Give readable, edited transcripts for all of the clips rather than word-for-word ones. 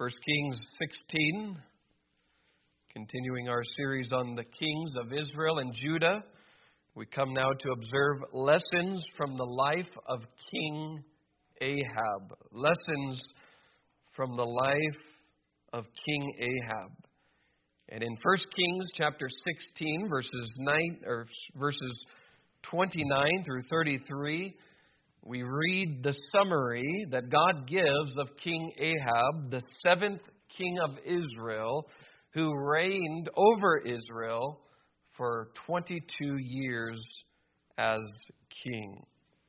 1 Kings 16, continuing our series on the kings of Israel and Judah. We come now to observe lessons from the life of King Ahab. Lessons from the life of King Ahab. And in 1 Kings chapter 16, verses 29 through 33, we read the summary that God gives of King Ahab, the seventh king of Israel, who reigned over Israel for 22 years as king.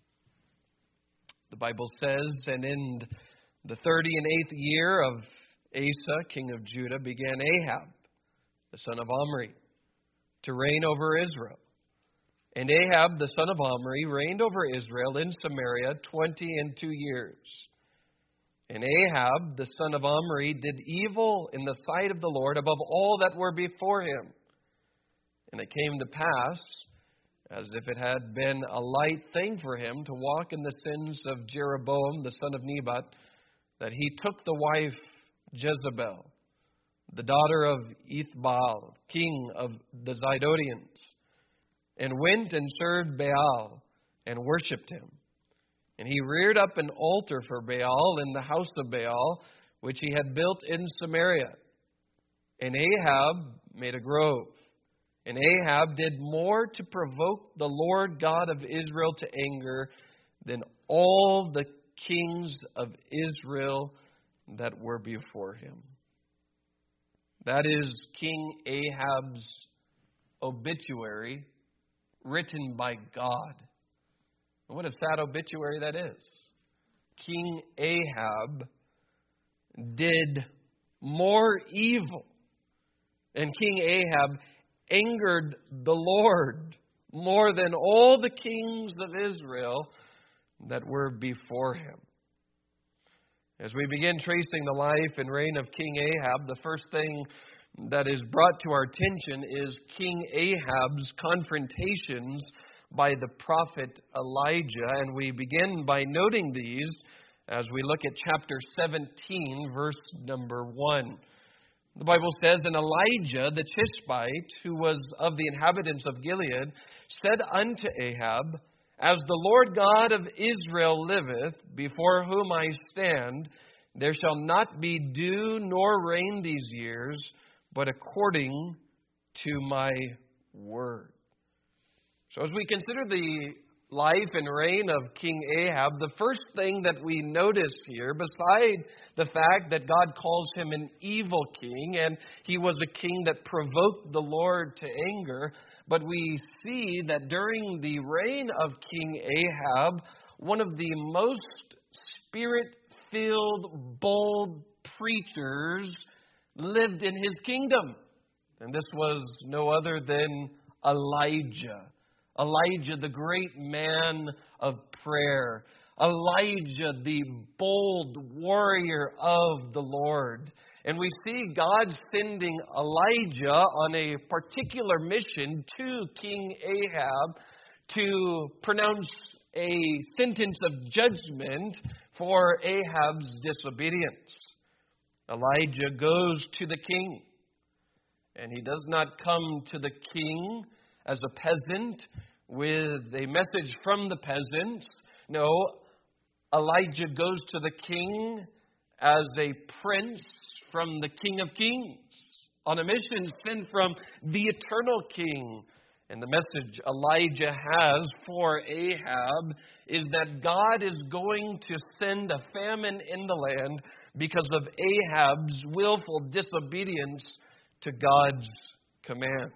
The Bible says, and in the 38th year of Asa, king of Judah, began Ahab, the son of Omri, to reign over Israel. And Ahab, the son of Omri, reigned over Israel in Samaria 22 years. And Ahab, the son of Omri, did evil in the sight of the Lord above all that were before him. And it came to pass, as if it had been a light thing for him to walk in the sins of Jeroboam, the son of Nebat, that he took the wife Jezebel, the daughter of Ethbaal, king of the Zidonians, and went and served Baal and worshipped him. And he reared up an altar for Baal in the house of Baal, which he had built in Samaria. And Ahab made a grove. And Ahab did more to provoke the Lord God of Israel to anger than all the kings of Israel that were before him. That is King Ahab's obituary, written by God. And what a sad obituary that is. King Ahab did more evil. And King Ahab angered the Lord more than all the kings of Israel that were before him. As we begin tracing the life and reign of King Ahab, the first thing that is brought to our attention is King Ahab's confrontations by the prophet Elijah. And we begin by noting these as we look at chapter 17, verse number 1. The Bible says, And Elijah the Tishbite, who was of the inhabitants of Gilead, said unto Ahab, As the Lord God of Israel liveth, before whom I stand, there shall not be dew nor rain these years, but according to my word. So as we consider the life and reign of King Ahab, the first thing that we notice here, beside the fact that God calls him an evil king, and he was a king that provoked the Lord to anger, but we see that during the reign of King Ahab, one of the most spirit-filled, bold preachers lived in his kingdom. And this was no other than Elijah. Elijah, the great man of prayer. Elijah, the bold warrior of the Lord. And we see God sending Elijah on a particular mission to King Ahab to pronounce a sentence of judgment for Ahab's disobedience. Elijah goes to the king. And he does not come to the king as a peasant with a message from the peasants. No, Elijah goes to the king as a prince from the King of Kings on a mission sent from the eternal king. And the message Elijah has for Ahab is that God is going to send a famine in the land because of Ahab's willful disobedience to God's commands.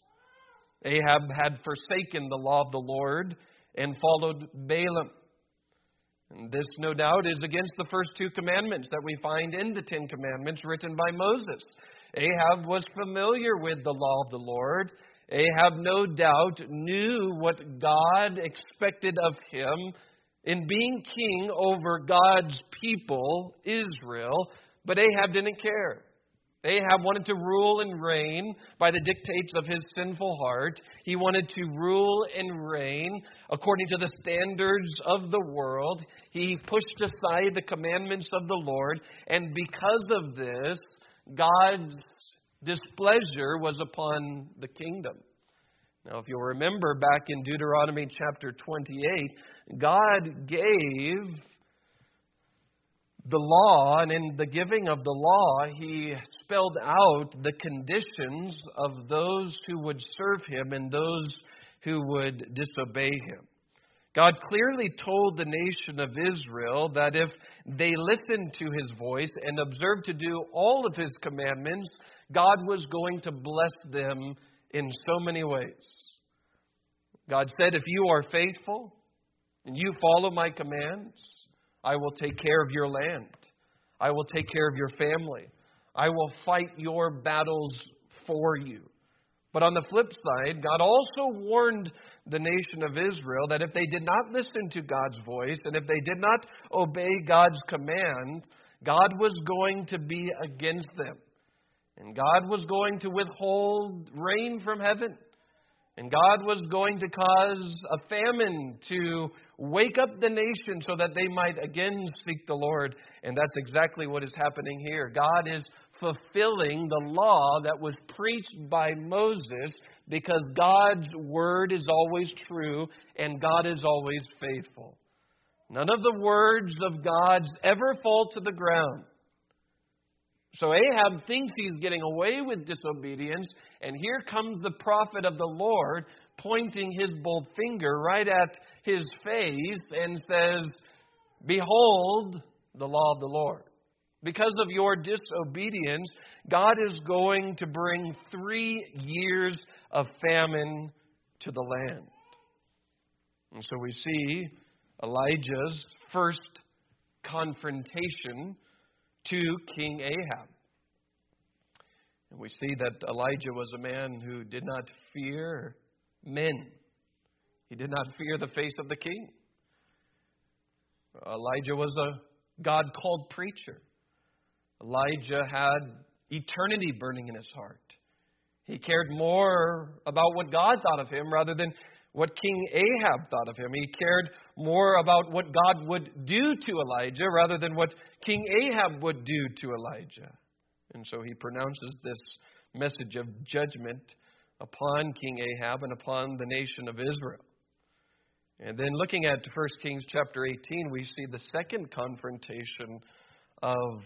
Ahab had forsaken the law of the Lord and followed Balaam. And this, no doubt, is against the first two commandments that we find in the Ten Commandments written by Moses. Ahab was familiar with the law of the Lord. Ahab, no doubt, knew what God expected of him in being king over God's people, Israel. But Ahab didn't care. Ahab wanted to rule and reign by the dictates of his sinful heart. He wanted to rule and reign according to the standards of the world. He pushed aside the commandments of the Lord. And because of this, God's displeasure was upon the kingdom. Now, if you'll remember back in Deuteronomy chapter 28, God gave the law, and in the giving of the law, He spelled out the conditions of those who would serve Him and those who would disobey Him. God clearly told the nation of Israel that if they listened to His voice and observed to do all of His commandments, God was going to bless them in so many ways. God said, if you are faithful and you follow my commands, I will take care of your land. I will take care of your family. I will fight your battles for you. But on the flip side, God also warned the nation of Israel that if they did not listen to God's voice and if they did not obey God's command, God was going to be against them. And God was going to withhold rain from heaven. And God was going to cause a famine to wake up the nation so that they might again seek the Lord. And that's exactly what is happening here. God is fulfilling the law that was preached by Moses because God's word is always true and God is always faithful. None of the words of God ever fall to the ground. So Ahab thinks he's getting away with disobedience, and here comes the prophet of the Lord pointing his bold finger right at his face and says, behold the law of the Lord. Because of your disobedience, God is going to bring 3 years of famine to the land. And so we see Elijah's first confrontation to King Ahab. And we see that Elijah was a man who did not fear men. He did not fear the face of the king. Elijah was a God-called preacher. Elijah had eternity burning in his heart. He cared more about what God thought of him rather than what King Ahab thought of him. He cared more about what God would do to Elijah rather than what King Ahab would do to Elijah. And so he pronounces this message of judgment upon King Ahab and upon the nation of Israel. And then looking at 1 Kings chapter 18, we see the second confrontation of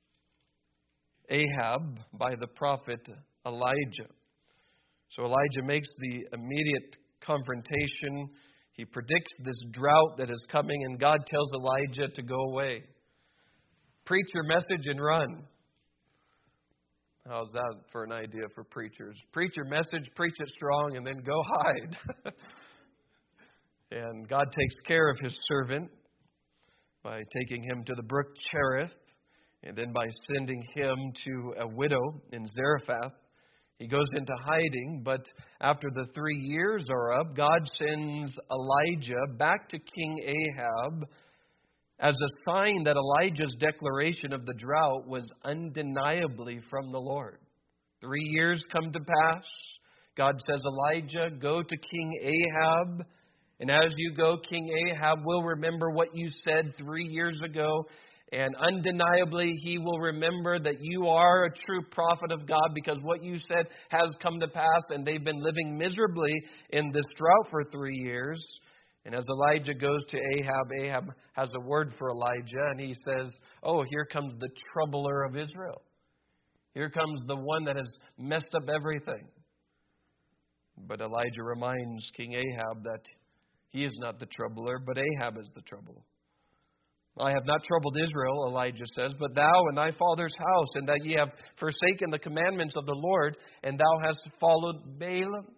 Ahab by the prophet Elijah. So Elijah makes the immediate confrontation. He predicts this drought that is coming, and God tells Elijah to go away. Preach your message and run. How's that for an idea for preachers? Preach your message, preach it strong, and then go hide. And God takes care of His servant by taking him to the brook Cherith, and then by sending him to a widow in Zarephath. He goes into hiding, but after the 3 years are up, God sends Elijah back to King Ahab as a sign that Elijah's declaration of the drought was undeniably from the Lord. 3 years come to pass. God says, Elijah, go to King Ahab. And as you go, King Ahab will remember what you said 3 years ago. And undeniably, he will remember that you are a true prophet of God because what you said has come to pass. And they've been living miserably in this drought for 3 years. And as Elijah goes to Ahab, Ahab has a word for Elijah. And he says, oh, here comes the troubler of Israel. Here comes the one that has messed up everything. But Elijah reminds King Ahab that he is not the troubler, but Ahab is the trouble. I have not troubled Israel, Elijah says, but thou and thy father's house, and that ye have forsaken the commandments of the Lord, and thou hast followed Baalim.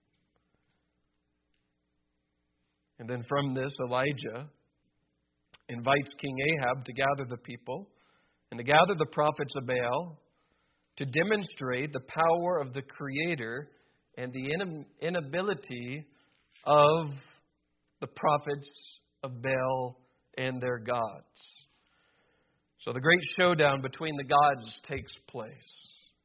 And then from this, Elijah invites King Ahab to gather the people and to gather the prophets of Baal to demonstrate the power of the Creator and the inability of the prophets of Baal and their gods. So the great showdown between the gods takes place.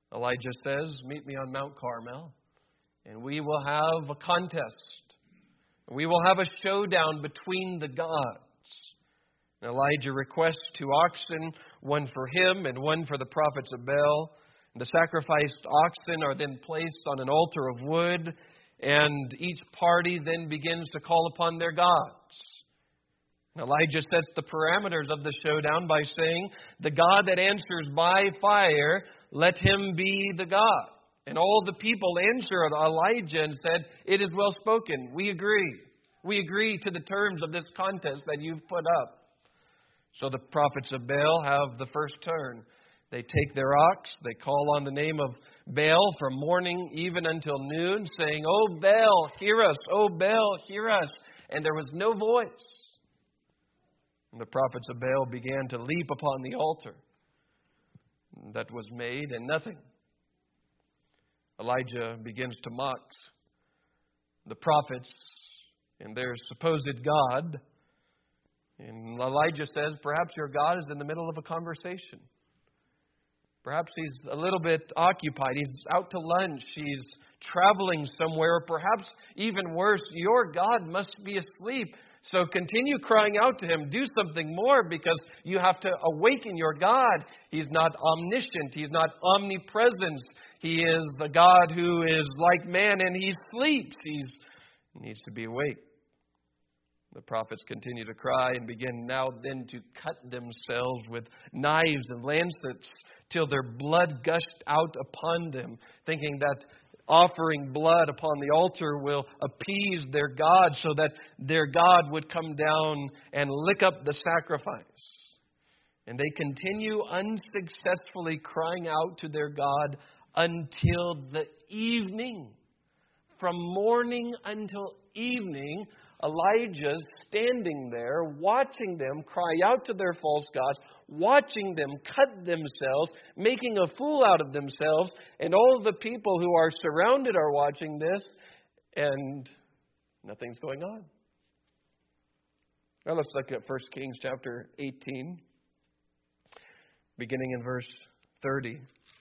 Elijah says, meet me on Mount Carmel, and we will have a contest. We will have a showdown between the gods. And Elijah requests 2 oxen, one for him and one for the prophets of Baal. And the sacrificed oxen are then placed on an altar of wood, and each party then begins to call upon their gods. And Elijah sets the parameters of the showdown by saying, the God that answers by fire, let him be the God. And all the people answered Elijah and said, it is well spoken. We agree. We agree to the terms of this contest that you've put up. So the prophets of Baal have the first turn. They take their ox, they call on the name of Baal from morning even until noon, saying, "O Baal, hear us! O Baal, hear us!" And there was no voice. And the prophets of Baal began to leap upon the altar that was made, and nothing. Elijah begins to mock the prophets and their supposed God. And Elijah says, perhaps your God is in the middle of a conversation. Perhaps he's a little bit occupied. He's out to lunch. He's traveling somewhere. Or perhaps even worse, your God must be asleep. So continue crying out to him. Do something more, because you have to awaken your God. He's not omniscient. He's not omnipresent. He is a God who is like man, and he sleeps. He needs to be awake. The prophets continue to cry and begin now then to cut themselves with knives and lancets till their blood gushed out upon them, thinking that offering blood upon the altar will appease their God, so that their God would come down and lick up the sacrifice. And they continue unsuccessfully crying out to their God until the evening. From morning until evening, Elijah's standing there, watching them cry out to their false gods, watching them cut themselves, making a fool out of themselves, and all the people who are surrounded are watching this, and nothing's going on. Now let's look at 1 Kings chapter 18, beginning in verse 30.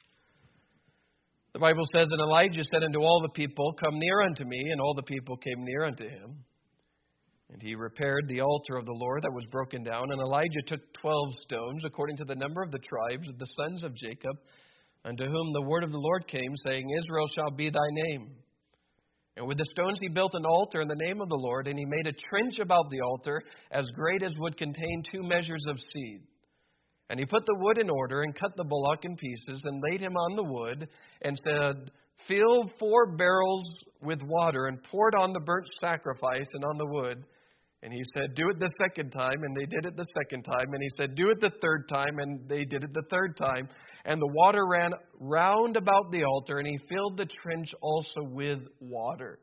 The Bible says, "And Elijah said unto all the people, Come near unto me. And all the people came near unto him. And he repaired the altar of the Lord that was broken down. And Elijah took 12 stones, according to the number of the tribes of the sons of Jacob, unto whom the word of the Lord came, saying, Israel shall be thy name. And with the stones he built an altar in the name of the Lord, and he made a trench about the altar, as great as would contain 2 measures of seed. And he put the wood in order, and cut the bullock in pieces, and laid him on the wood, and said, Fill 4 barrels with water, and pour it on the burnt sacrifice and on the wood. And he said, Do it the second time. And they did it the second time. And he said, Do it the third time. And they did it the third time. And the water ran round about the altar, and he filled the trench also with water."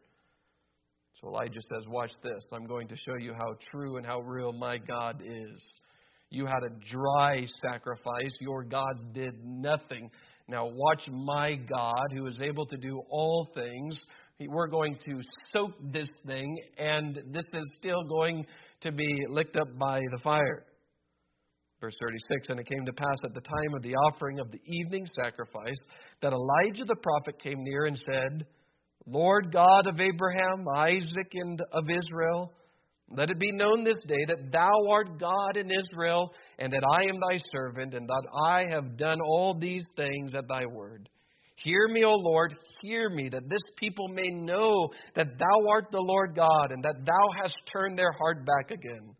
So Elijah says, watch this. I'm going to show you how true and how real my God is. You had a dry sacrifice. Your gods did nothing. Now watch my God, who is able to do all things. We're going to soak this thing, and this is still going to be licked up by the fire. Verse 36, "And it came to pass at the time of the offering of the evening sacrifice that Elijah the prophet came near and said, Lord God of Abraham, Isaac, and of Israel, let it be known this day that thou art God in Israel, and that I am thy servant, and that I have done all these things at thy word. Hear me, O Lord, hear me, that this people may know that thou art the Lord God, and that thou hast turned their heart back again.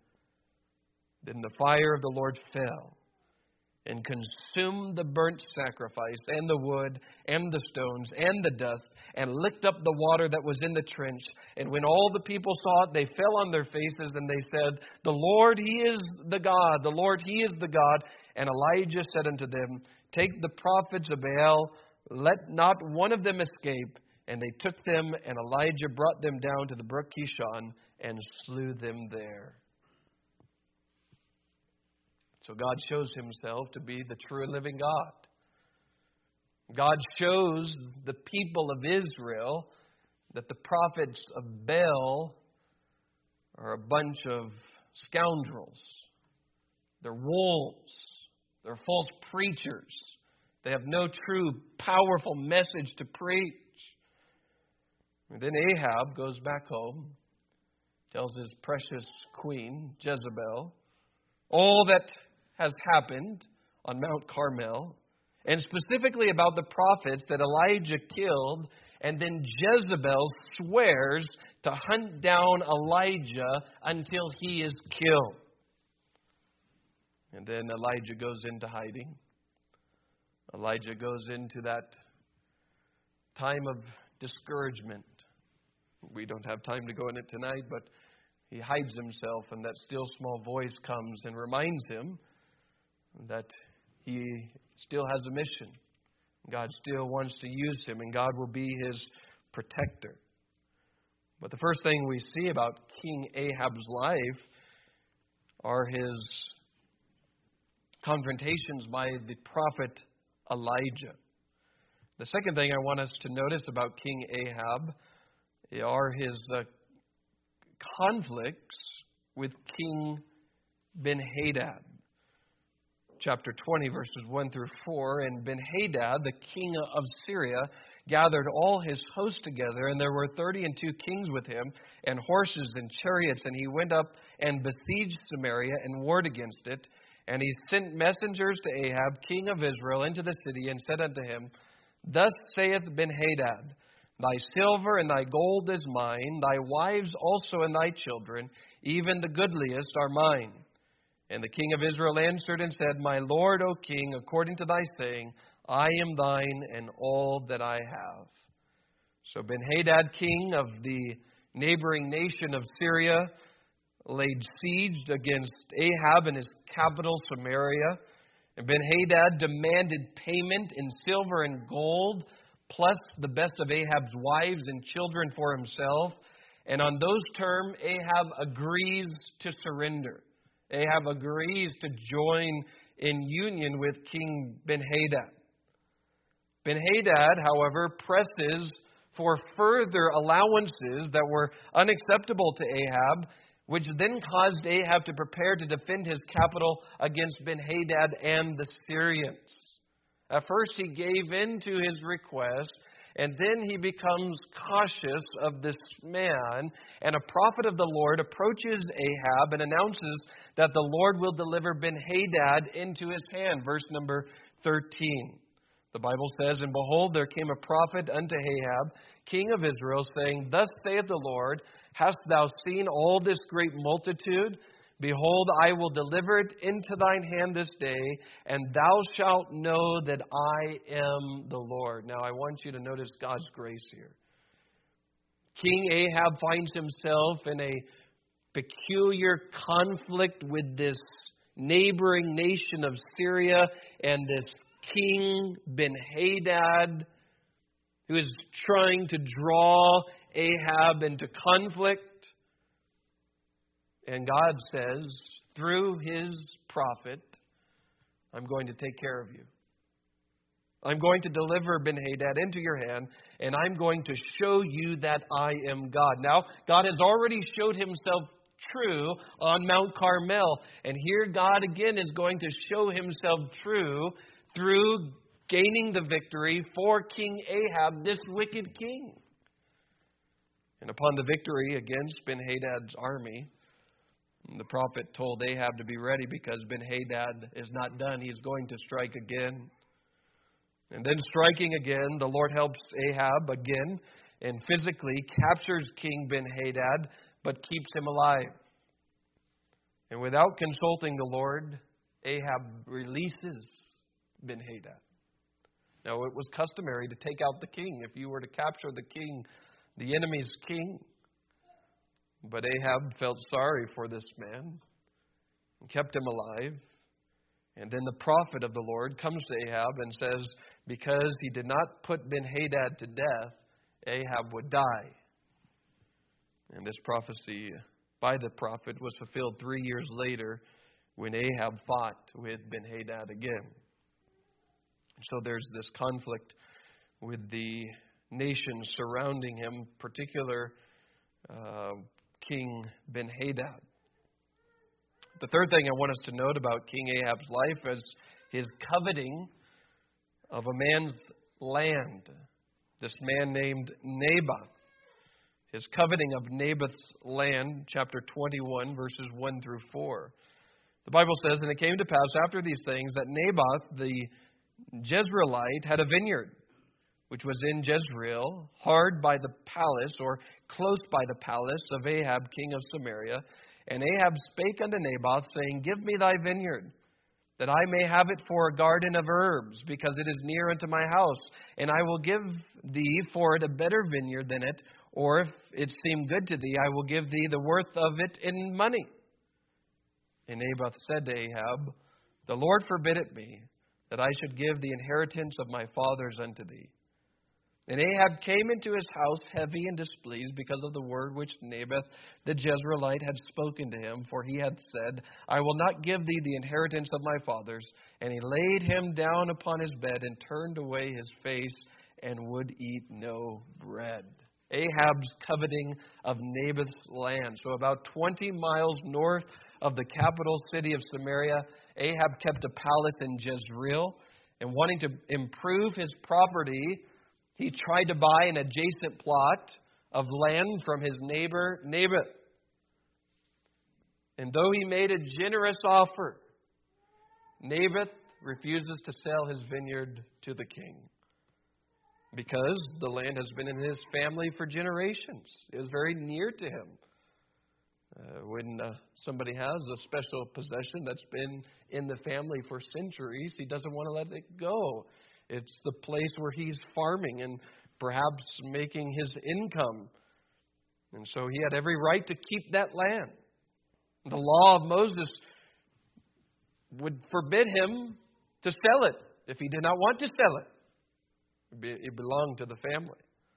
Then the fire of the Lord fell, and consumed the burnt sacrifice, and the wood, and the stones, and the dust, and licked up the water that was in the trench. And when all the people saw it, they fell on their faces, and they said, The Lord, He is the God. The Lord, He is the God. And Elijah said unto them, Take the prophets of Baal, let not one of them escape. And they took them, and Elijah brought them down to the brook Kishon, and slew them there." So God shows himself to be the true and living God. God shows the people of Israel that the prophets of Baal are a bunch of scoundrels. They're wolves. They're false preachers. They have no true, powerful message to preach. And then Ahab goes back home, tells his precious queen, Jezebel, all that has happened on Mount Carmel, and specifically about the prophets that Elijah killed, and then Jezebel swears to hunt down Elijah until he is killed. And then Elijah goes into hiding. Elijah goes into that time of discouragement. We don't have time to go in it tonight, but he hides himself, and that still small voice comes and reminds him that he still has a mission. God still wants to use him, and God will be his protector. But the first thing we see about King Ahab's life are his confrontations by the prophet Elijah. The second thing I want us to notice about King Ahab are his conflicts with King Ben-Hadad. Chapter 20, verses 1 through 4. And Ben-Hadad, the king of Syria, gathered all his host together, and there were 32 kings with him, and horses and chariots, and he went up and besieged Samaria and warred against it. And he sent messengers to Ahab, king of Israel, into the city, and said unto him, Thus saith Ben-Hadad, Thy silver and thy gold is mine, thy wives also and thy children, even the goodliest are mine. And the king of Israel answered and said, My lord, O king, according to thy saying, I am thine and all that I have. So Ben-Hadad, king of the neighboring nation of Syria, laid siege against Ahab in his capital, Samaria. And Ben-Hadad demanded payment in silver and gold, plus the best of Ahab's wives and children for himself. And on those terms, Ahab agrees to surrender. Ahab agrees to join in union with King Ben-Hadad. Ben-Hadad, however, presses for further allowances that were unacceptable to Ahab, which then caused Ahab to prepare to defend his capital against Ben-Hadad and the Syrians. At first he gave in to his request, and then he becomes cautious of this man, and a prophet of the Lord approaches Ahab and announces that the Lord will deliver Ben-Hadad into his hand. Verse number 13. The Bible says, And behold, there came a prophet unto Ahab, king of Israel, saying, Thus saith the Lord, Hast thou seen all this great multitude? Behold, I will deliver it into thine hand this day, and thou shalt know that I am the Lord. Now, I want you to notice God's grace here. King Ahab finds himself in a peculiar conflict with this neighboring nation of Syria and this King Ben-Hadad, who is trying to draw Ahab into conflict. And God says, through his prophet, I'm going to take care of you. I'm going to deliver Ben-Hadad into your hand, and I'm going to show you that I am God. Now, God has already showed himself true on Mount Carmel, and here God again is going to show himself true through gaining the victory for King Ahab, this wicked king. And upon the victory against Ben-Hadad's army, the prophet told Ahab to be ready because Ben-Hadad is not done. He is going to strike again. And then striking again, the Lord helps Ahab again and physically captures King Ben-Hadad, but keeps him alive. And without consulting the Lord, Ahab releases Ben-Hadad. Now, it was customary to take out the king if you were to capture the king, the enemy's king. But Ahab felt sorry for this man and kept him alive. And then the prophet of the Lord comes to Ahab and says, because he did not put Ben-Hadad to death, Ahab would die. And this prophecy by the prophet was fulfilled 3 years later when Ahab fought with Ben-Hadad again. So there's this conflict with the nations surrounding him, particular King Ben-Hadad. The third thing I want us to note about King Ahab's life is his coveting of a man's land. This man named Naboth. His coveting of Naboth's land, chapter 21, verses 1 through 4. The Bible says, "And it came to pass after these things that Naboth the Jezreelite had a vineyard, which was in Jezreel, hard by the palace, or close by the palace of Ahab, king of Samaria. And Ahab spake unto Naboth, saying, Give me thy vineyard, that I may have it for a garden of herbs, because it is near unto my house. And I will give thee for it a better vineyard than it, or if it seem good to thee, I will give thee the worth of it in money. And Naboth said to Ahab, The Lord forbid it me, that I should give the inheritance of my fathers unto thee. And Ahab came into his house heavy and displeased because of the word which Naboth the Jezreelite had spoken to him. For he had said, I will not give thee the inheritance of my fathers. And he laid him down upon his bed and turned away his face and would eat no bread. Ahab's coveting of Naboth's land. So about 20 miles north of the capital city of Samaria, Ahab kept a palace in Jezreel. And wanting to improve his property, he tried to buy an adjacent plot of land from his neighbor Naboth. And though he made a generous offer, Naboth refuses to sell his vineyard to the king, because the land has been in his family for generations. It was very near to him. When somebody has a special possession that's been in the family for centuries, he doesn't want to let it go. It's the place where he's farming and perhaps making his income. And so he had every right to keep that land. The law of Moses would forbid him to sell it if he did not want to sell it. It belonged to the family.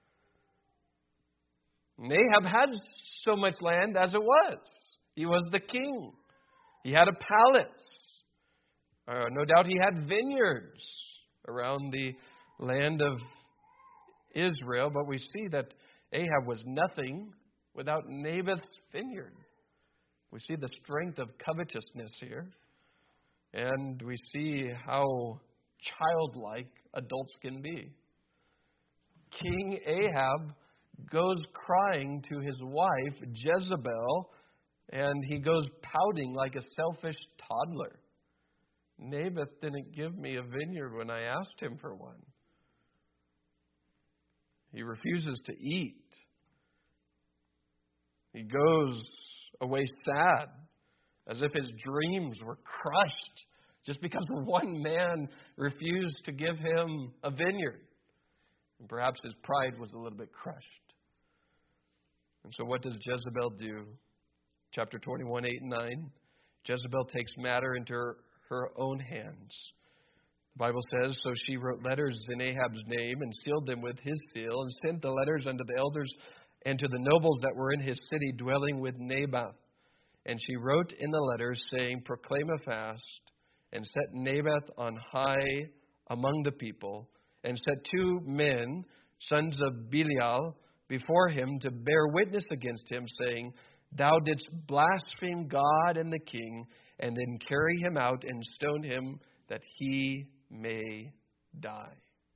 And Ahab had so much land as it was. He was the king. He had a palace. No doubt he had vineyards around the land of Israel. But we see that Ahab was nothing without Naboth's vineyard. We see the strength of covetousness here. And we see how childlike adults can be. King Ahab goes crying to his wife, Jezebel, and he goes pouting like a selfish toddler. Naboth didn't give me a vineyard when I asked him for one. He refuses to eat. He goes away sad, as if his dreams were crushed just because one man refused to give him a vineyard. And perhaps his pride was a little bit crushed. And so what does Jezebel do? Chapter 21, 8 and 9. Jezebel takes matter into her own hands. The Bible says, So she wrote letters in Ahab's name and sealed them with his seal, and sent the letters unto the elders and to the nobles that were in his city dwelling with Naboth. And she wrote in the letters, saying, Proclaim a fast, and set Naboth on high among the people, and set 2 men, sons of Belial, before him to bear witness against him, saying, Thou didst blaspheme God and the king, and then carry him out and stone him, that he may die.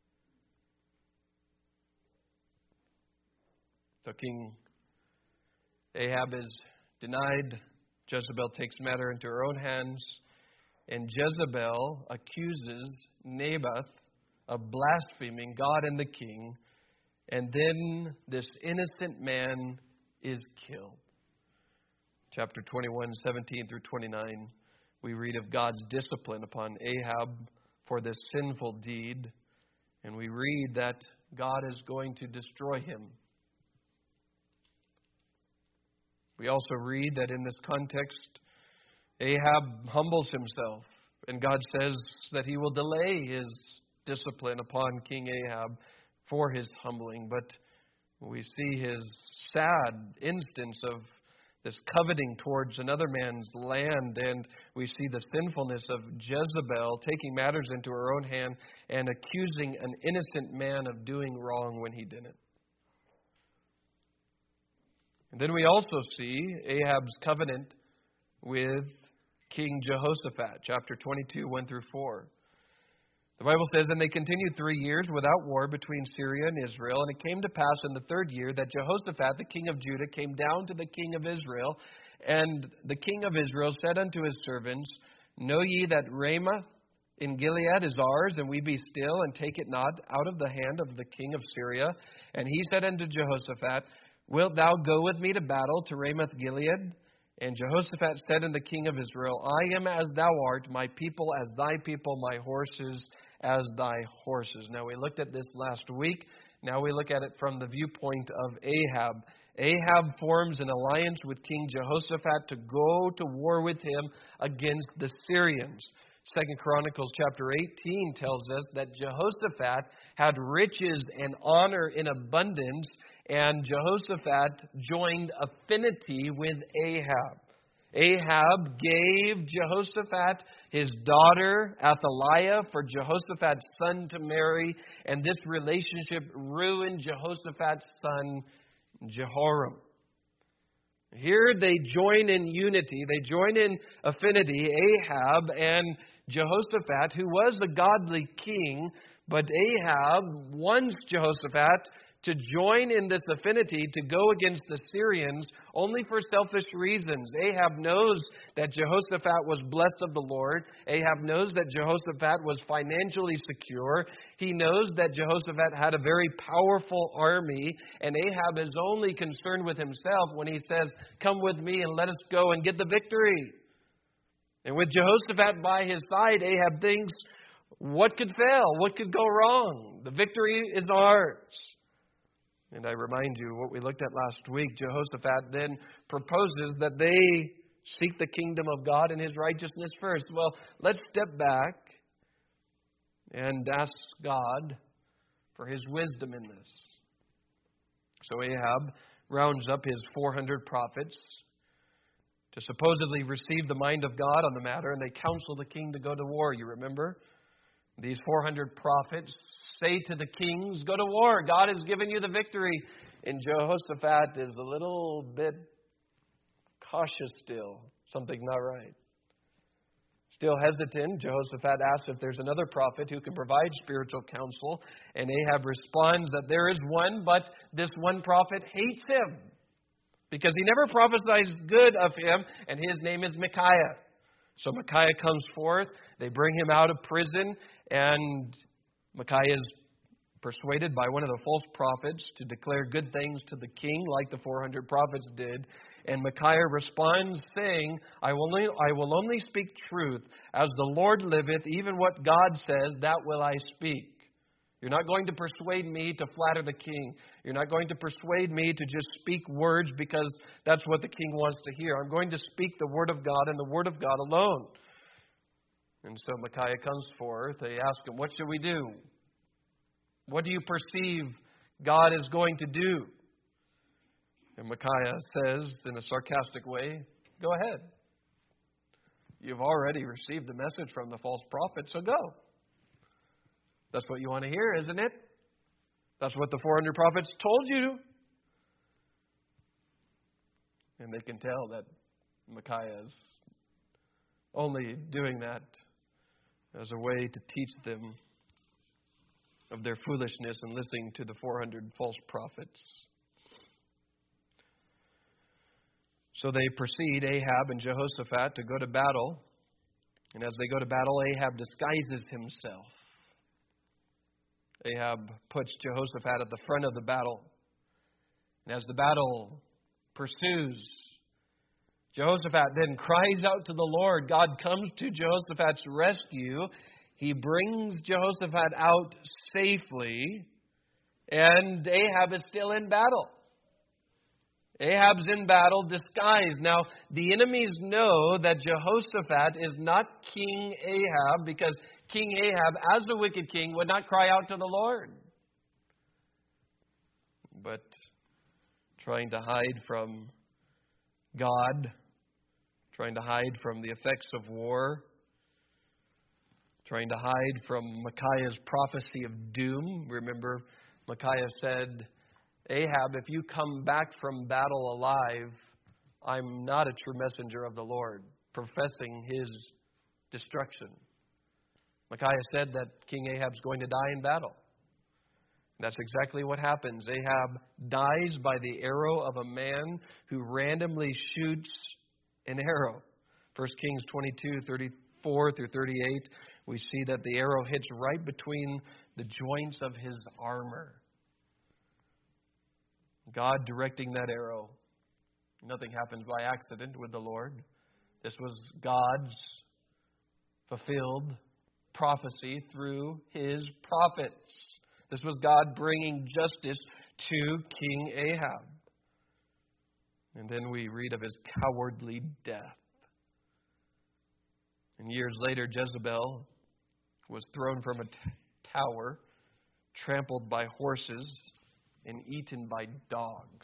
So King Ahab is denied. Jezebel takes matter into her own hands, and Jezebel accuses Naboth of blaspheming God and the king, and then this innocent man is killed. Chapter 21, 17 through 29, we read of God's discipline upon Ahab for this sinful deed, and we read that God is going to destroy him. We also read that in this context, Ahab humbles himself, and God says that he will delay his discipline upon King Ahab for his humbling. But we see his sad instance of this coveting towards another man's land, and we see the sinfulness of Jezebel taking matters into her own hand and accusing an innocent man of doing wrong when he didn't. And then we also see Ahab's covenant with King Jehoshaphat, chapter 22, 1 through 4. The Bible says, and they continued 3 years without war between Syria and Israel. And it came to pass in the 3rd year that Jehoshaphat, the king of Judah, came down to the king of Israel. And the king of Israel said unto his servants, Know ye that Ramoth in Gilead is ours, and we be still, and take it not out of the hand of the king of Syria? And he said unto Jehoshaphat, Wilt thou go with me to battle to Ramoth Gilead? And Jehoshaphat said unto the king of Israel, I am as thou art, my people as thy people, my horses as thy horses. Now, we looked at this last week. Now we look at it from the viewpoint of Ahab. Ahab forms an alliance with King Jehoshaphat to go to war with him against the Syrians. 2 Chronicles chapter 18 tells us that Jehoshaphat had riches and honor in abundance, and Jehoshaphat joined affinity with Ahab. Ahab gave Jehoshaphat his daughter Athaliah for Jehoshaphat's son to marry, and this relationship ruined Jehoshaphat's son Jehoram. Here they join in unity, they join in affinity, Ahab and Jehoshaphat, who was a godly king, but Ahab wants Jehoshaphat to join in this affinity to go against the Syrians only for selfish reasons. Ahab knows that Jehoshaphat was blessed of the Lord. Ahab knows that Jehoshaphat was financially secure. He knows that Jehoshaphat had a very powerful army, and Ahab is only concerned with himself when he says, Come with me and let us go and get the victory. And with Jehoshaphat by his side, Ahab thinks, what could fail? What could go wrong? The victory is ours. And I remind you what we looked at last week. Jehoshaphat then proposes that they seek the kingdom of God and his righteousness first. Well, let's step back and ask God for his wisdom in this. So Ahab rounds up his 400 prophets to supposedly receive the mind of God on the matter, and they counsel the king to go to war. You remember? These 400 prophets say to the kings, Go to war. God has given you the victory. And Jehoshaphat is a little bit cautious still. Something not right. Still hesitant, Jehoshaphat asks if there's another prophet who can provide spiritual counsel. And Ahab responds that there is one, but this one prophet hates him, because he never prophesies good of him, and his name is Micaiah. So Micaiah comes forth. They bring him out of prison, and Micaiah is persuaded by one of the false prophets to declare good things to the king, like the 400 prophets did. And Micaiah responds, saying, I will only speak truth. As the Lord liveth, even what God says, that will I speak. You're not going to persuade me to flatter the king. You're not going to persuade me to just speak words because that's what the king wants to hear. I'm going to speak the word of God and the word of God alone. And so Micaiah comes forth. They ask him, what should we do? What do you perceive God is going to do? And Micaiah says in a sarcastic way, Go ahead. You've already received the message from the false prophet, so go. That's what you want to hear, isn't it? That's what the 400 prophets told you. And they can tell that Micaiah is only doing that as a way to teach them of their foolishness and listening to the 400 false prophets. So they proceed, Ahab and Jehoshaphat, to go to battle. And as they go to battle, Ahab disguises himself. Ahab puts Jehoshaphat at the front of the battle. And as the battle pursues, Jehoshaphat then cries out to the Lord. God comes to Jehoshaphat's rescue. He brings Jehoshaphat out safely, and Ahab is still in battle. Ahab's in battle disguised. Now, the enemies know that Jehoshaphat is not King Ahab, because King Ahab, as a wicked king, would not cry out to the Lord. But trying to hide from God, trying to hide from the effects of war, trying to hide from Micaiah's prophecy of doom. Remember, Micaiah said, Ahab, if you come back from battle alive, I'm not a true messenger of the Lord, professing his destruction. Micaiah said that King Ahab's going to die in battle. That's exactly what happens. Ahab dies by the arrow of a man who randomly shoots an arrow. 1 Kings 22:34 through 38, we see that the arrow hits right between the joints of his armor. God directing that arrow. Nothing happens by accident with the Lord. This was God's fulfilled prophecy through His prophets. This was God bringing justice to King Ahab. And then we read of his cowardly death. And years later, Jezebel was thrown from a tower, trampled by horses, and eaten by dogs.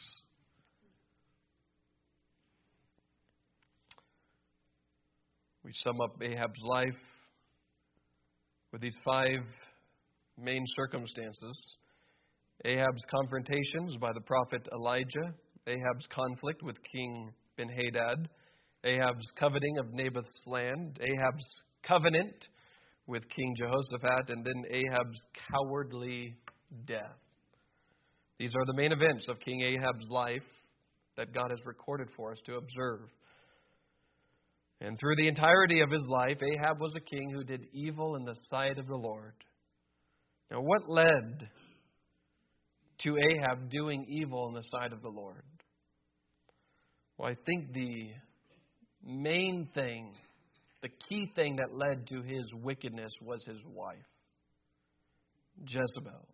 We sum up Ahab's life with these 5 main circumstances. Ahab's confrontations by the prophet Elijah, Ahab's conflict with King Ben-Hadad, Ahab's coveting of Naboth's land, Ahab's covenant with King Jehoshaphat, and then Ahab's cowardly death. These are the main events of King Ahab's life that God has recorded for us to observe. And through the entirety of his life, Ahab was a king who did evil in the sight of the Lord. Now, what led to Ahab doing evil in the sight of the Lord? Well, I think the main thing, the key thing that led to his wickedness was his wife, Jezebel.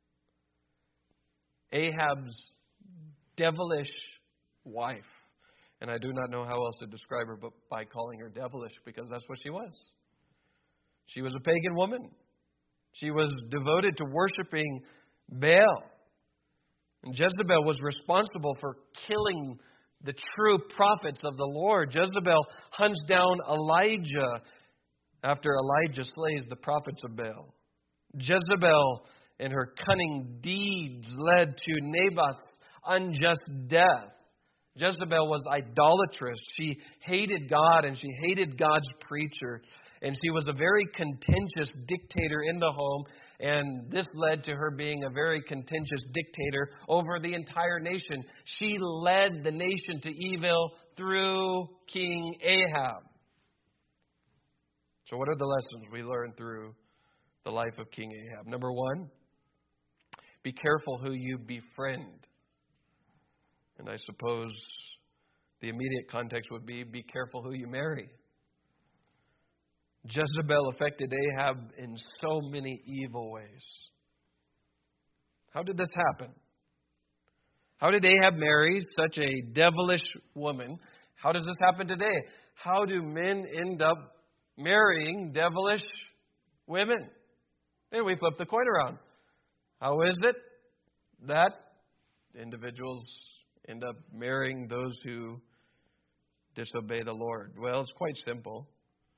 Ahab's devilish wife. And I do not know how else to describe her but by calling her devilish, because that's what she was. She was a pagan woman. She was devoted to worshiping Baal. And Jezebel was responsible for killing the true prophets of the Lord. Jezebel hunts down Elijah after Elijah slays the prophets of Baal. Jezebel and her cunning deeds led to Naboth's unjust death. Jezebel was idolatrous. She hated God and she hated God's preacher. And she was a very contentious dictator in the home. And this led to her being a very contentious dictator over the entire nation. She led the nation to evil through King Ahab. So what are the lessons we learn through the life of King Ahab? Number 1, be careful who you befriend. And I suppose the immediate context would be careful who you marry. Jezebel affected Ahab in so many evil ways. How did this happen? How did Ahab marry such a devilish woman? How does this happen today? How do men end up marrying devilish women? And we flip the coin around. How is it that individuals end up marrying those who disobey the Lord? Well, it's quite simple.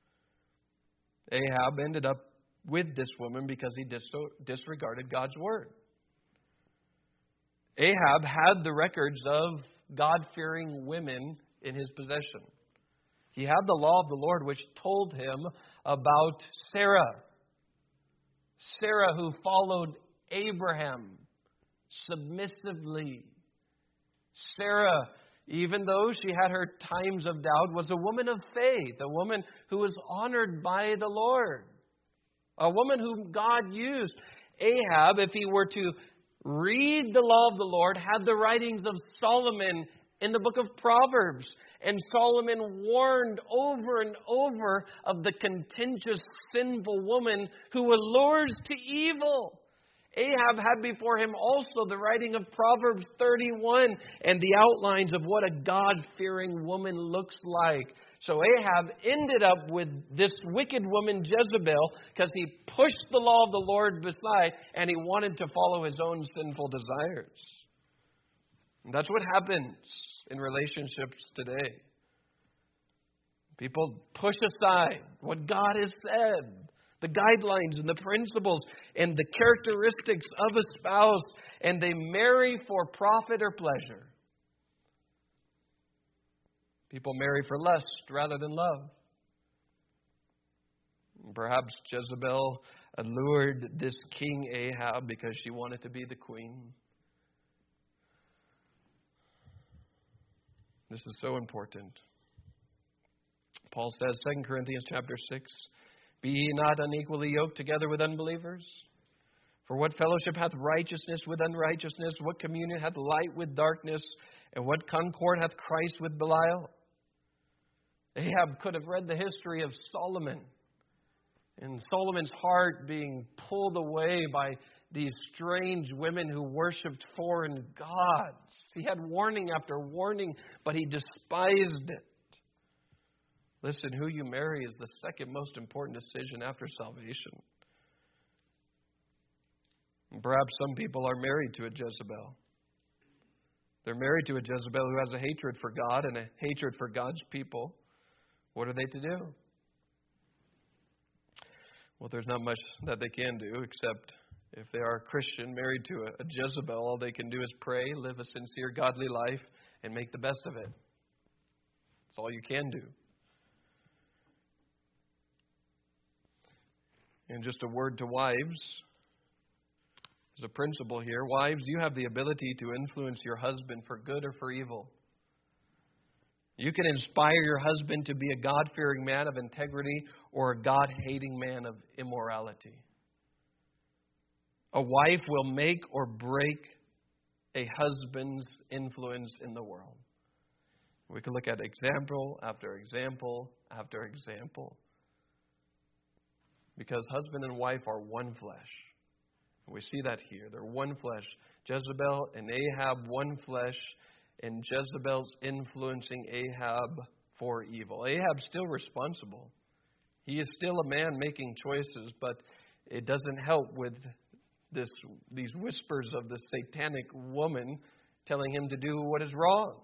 Ahab ended up with this woman because he disregarded God's word. Ahab had the records of God-fearing women in his possession. He had the law of the Lord, which told him about Sarah. Sarah, who followed Abraham submissively. Sarah, even though she had her times of doubt, was a woman of faith, a woman who was honored by the Lord, a woman whom God used. Ahab, if he were to read the law of the Lord, had the writings of Solomon in the book of Proverbs. And Solomon warned over and over of the contentious, sinful woman who allures to evil. Ahab had before him also the writing of Proverbs 31 and the outlines of what a God-fearing woman looks like. So Ahab ended up with this wicked woman Jezebel because he pushed the law of the Lord aside and he wanted to follow his own sinful desires. And that's what happens in relationships today. People push aside what God has said, the guidelines and the principles and the characteristics of a spouse, and they marry for profit or pleasure. People marry for lust rather than love. Perhaps Jezebel allured this King Ahab because she wanted to be the queen. This is so important. Paul says, 2 Corinthians chapter 6, "Be ye not unequally yoked together with unbelievers? For what fellowship hath righteousness with unrighteousness? What communion hath light with darkness? And what concord hath Christ with Belial?" Ahab could have read the history of Solomon, and Solomon's heart being pulled away by these strange women who worshipped foreign gods. He had warning after warning, but he despised it. Listen, who you marry is the second most important decision after salvation. And perhaps some people are married to a Jezebel. They're married to a Jezebel who has a hatred for God and a hatred for God's people. What are they to do? Well, there's not much that they can do, except if they are a Christian married to a Jezebel, all they can do is pray, live a sincere, godly life, and make the best of it. That's all you can do. And just a word to wives. There's a principle here. Wives, you have the ability to influence your husband for good or for evil. You can inspire your husband to be a God-fearing man of integrity or a God-hating man of immorality. A wife will make or break a husband's influence in the world. We can look at example after example after example. Because husband and wife are one flesh. We see that here. They're one flesh. Jezebel and Ahab, one flesh. And Jezebel's influencing Ahab for evil. Ahab's still responsible. He is still a man making choices, but it doesn't help with these whispers of the satanic woman telling him to do what is wrong.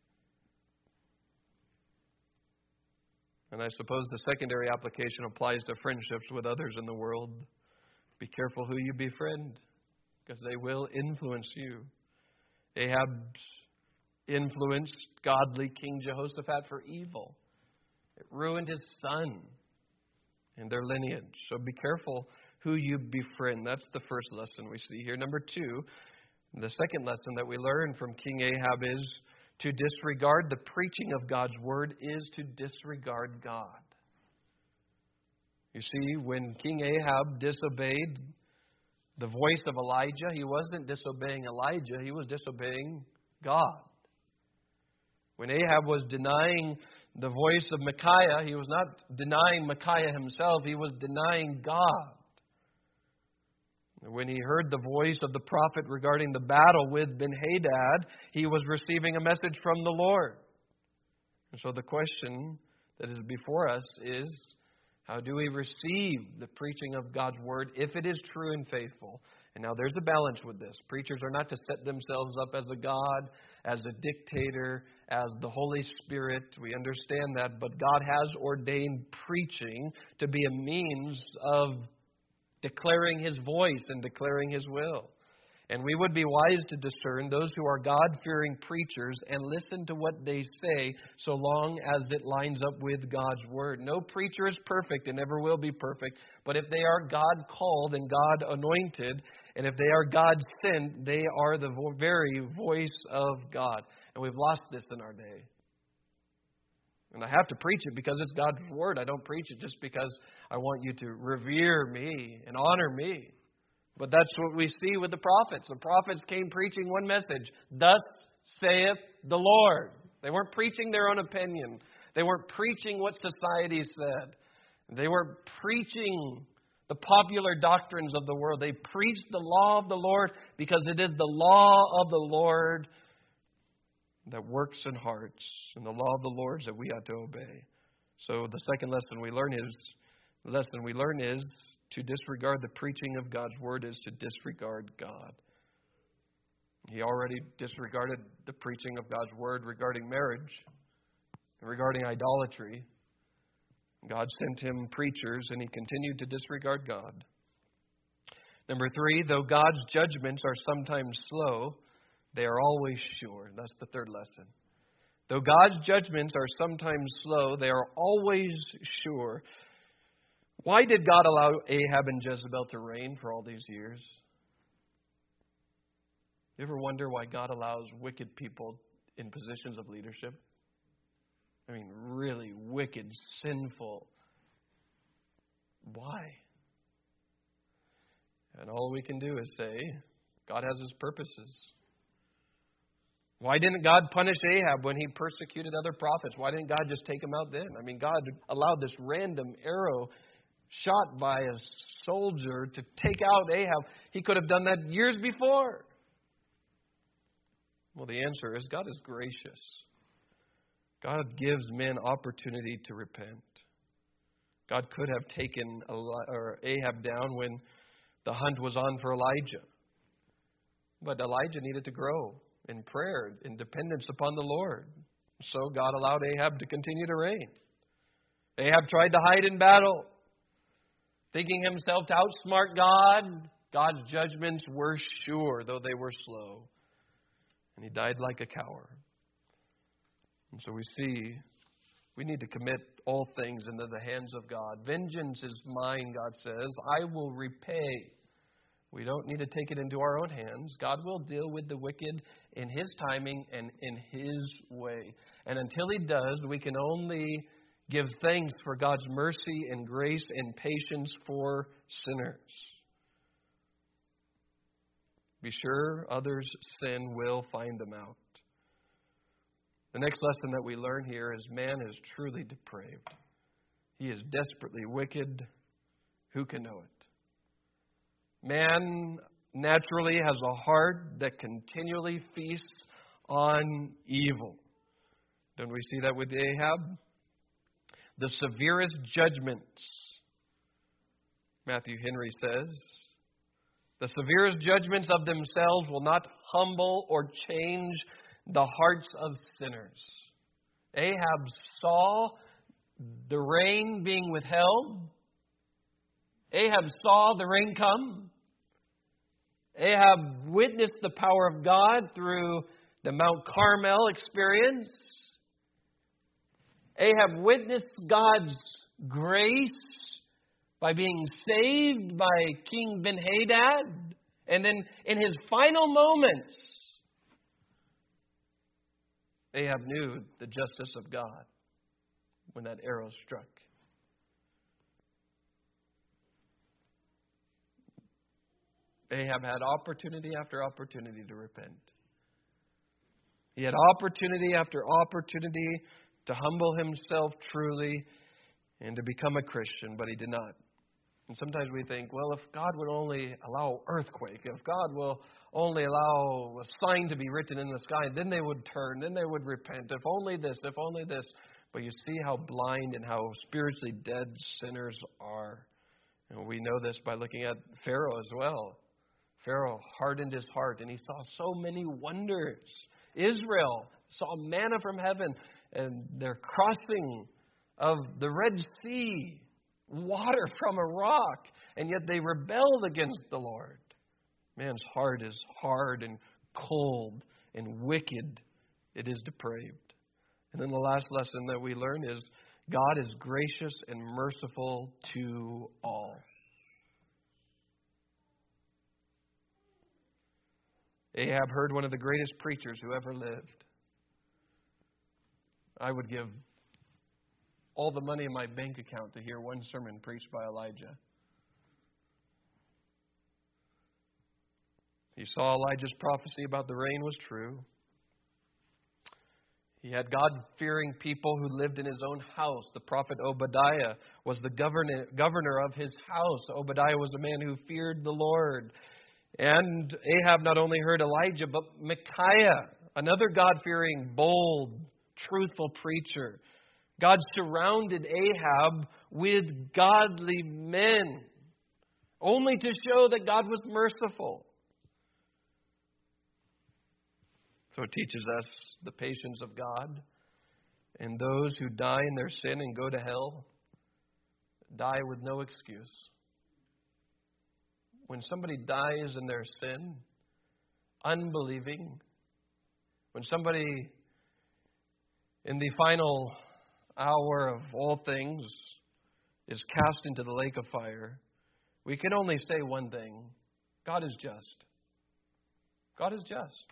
And I suppose the secondary application applies to friendships with others in the world. Be careful who you befriend, because they will influence you. Ahab's influenced godly King Jehoshaphat for evil. It ruined his son and their lineage. So be careful who you befriend. That's the first lesson we see here. Number two, the second lesson that we learn from King Ahab is to disregard the preaching of God's word is to disregard God. You see, when King Ahab disobeyed the voice of Elijah, he wasn't disobeying Elijah, he was disobeying God. When Ahab was denying the voice of Micaiah, he was not denying Micaiah himself, he was denying God. When he heard the voice of the prophet regarding the battle with Ben-Hadad, he was receiving a message from the Lord. And so the question that is before us is, how do we receive the preaching of God's word if it is true and faithful? And now there's a balance with this. Preachers are not to set themselves up as a God, as a dictator, as the Holy Spirit. We understand that. But God has ordained preaching to be a means of declaring His voice and declaring His will. And we would be wise to discern those who are God-fearing preachers and listen to what they say so long as it lines up with God's word. No preacher is perfect and never will be perfect, but if they are God-called and God-anointed, and if they are God-sent, they are the very voice of God. And we've lost this in our day. And I have to preach it because it's God's word. I don't preach it just because I want you to revere me and honor me. But that's what we see with the prophets. The prophets came preaching one message. Thus saith the Lord. They weren't preaching their own opinion. They weren't preaching what society said. They were preaching the popular doctrines of the world. They preached the law of the Lord because it is the law of the Lord that works in hearts. And the law of the Lord is that we ought to obey. So the second lesson we learn is to disregard the preaching of God's word is to disregard God. He already disregarded the preaching of God's word regarding marriage and regarding idolatry. God sent him preachers, and he continued to disregard God. Number three, though God's judgments are sometimes slow, they are always sure. That's the third lesson. Though God's judgments are sometimes slow, they are always sure. Why did God allow Ahab and Jezebel to reign for all these years? You ever wonder why God allows wicked people in positions of leadership? I mean, really wicked, sinful. Why? And all we can do is say, God has His purposes. Why didn't God punish Ahab when he persecuted other prophets? Why didn't God just take him out then? I mean, God allowed this random arrow shot by a soldier to take out Ahab. He could have done that years before. Well, the answer is God is gracious. God gives men opportunity to repent. God could have taken Ahab down when the hunt was on for Elijah. But Elijah needed to grow in prayer, in dependence upon the Lord. So God allowed Ahab to continue to reign. Ahab tried to hide in battle, thinking himself to outsmart God. God's judgments were sure, though they were slow. And he died like a coward. And so we see we need to commit all things into the hands of God. Vengeance is mine, God says. I will repay. We don't need to take it into our own hands. God will deal with the wicked in His timing and in His way. And until He does, we can only give thanks for God's mercy and grace and patience for sinners. Be sure others' sin will find them out. The next lesson that we learn here is man is truly depraved. He is desperately wicked. Who can know it? Man naturally has a heart that continually feasts on evil. Don't we see that with Ahab? The severest judgments, Matthew Henry says, the severest judgments of themselves will not humble or change the hearts of sinners. Ahab saw the rain being withheld. Ahab saw the rain come. Ahab witnessed the power of God through the Mount Carmel experience. Ahab witnessed God's grace by being saved by King Ben-Hadad. And then in his final moments, Ahab knew the justice of God when that arrow struck. Ahab had opportunity after opportunity to repent. He had opportunity after opportunity to humble himself truly and to become a Christian, but he did not. And sometimes we think, well, if God would only allow earthquake, if God will only allow a sign to be written in the sky, then they would turn, then they would repent. If only this, if only this. But you see how blind and how spiritually dead sinners are. And we know this by looking at Pharaoh as well. Pharaoh hardened his heart and he saw so many wonders. Israel saw manna from heaven and their crossing of the Red Sea, water from a rock, and yet they rebelled against the Lord. Man's heart is hard and cold and wicked. It is depraved. And then the last lesson that we learn is God is gracious and merciful to all. Ahab heard one of the greatest preachers who ever lived. I would give all the money in my bank account to hear one sermon preached by Elijah. He saw Elijah's prophecy about the rain was true. He had God-fearing people who lived in his own house. The prophet Obadiah was the governor of his house. Obadiah was a man who feared the Lord. And Ahab not only heard Elijah, but Micaiah, another God-fearing, bold, truthful preacher. God surrounded Ahab with godly men, only to show that God was merciful. So it teaches us the patience of God. And those who die in their sin and go to hell, die with no excuse. When somebody dies in their sin, unbelieving, when somebody in the final hour of all things is cast into the lake of fire, we can only say one thing: God is just. God is just.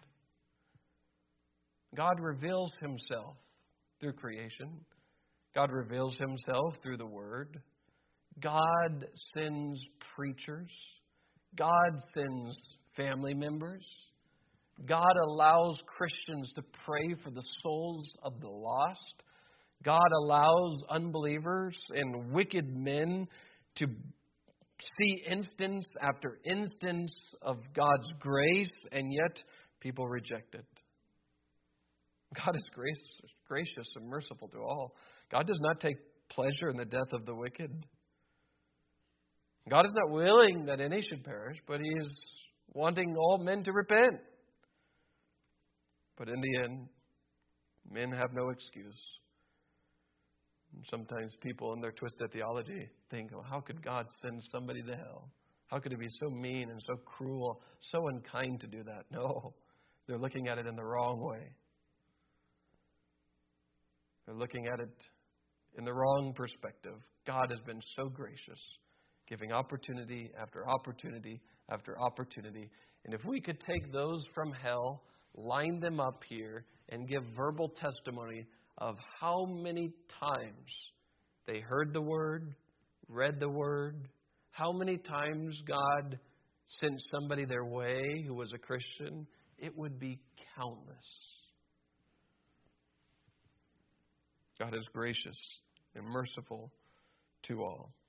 God reveals himself through creation. God reveals himself through the Word. God sends preachers. God sends family members. God allows Christians to pray for the souls of the lost. God allows unbelievers and wicked men to see instance after instance of God's grace, and yet people reject it. God is gracious and merciful to all. God does not take pleasure in the death of the wicked. God is not willing that any should perish, but He is wanting all men to repent. But in the end, men have no excuse. Sometimes people in their twisted theology think, well, how could God send somebody to hell? How could He be so mean and so cruel, so unkind to do that? No, they're looking at it in the wrong way. They're looking at it in the wrong perspective. God has been so gracious, giving opportunity after opportunity after opportunity. And if we could take those from hell, line them up here, and give verbal testimony of how many times they heard the Word, read the Word, how many times God sent somebody their way who was a Christian, it would be countless. God is gracious and merciful to all.